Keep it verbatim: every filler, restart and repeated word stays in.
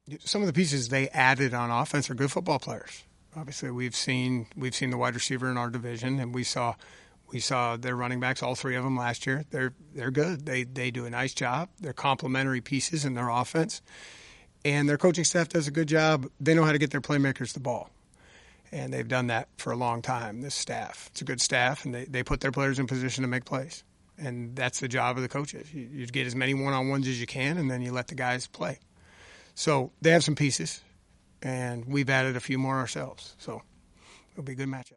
Some of the pieces they added on offense are good football players. Obviously, we've seen we've seen the wide receiver in our division, and we saw we saw their running backs, all three of them last year. They're they're good. They they do a nice job. They're complementary pieces in their offense, and their coaching staff does a good job. They know how to get their playmakers the ball, and they've done that for a long time. This staff, it's a good staff, and they, they put their players in position to make plays, and that's the job of the coaches. You, you get as many one-on-ones as you can, and then you let the guys play. So they have some pieces, and we've added a few more ourselves. So it'll be a good matchup.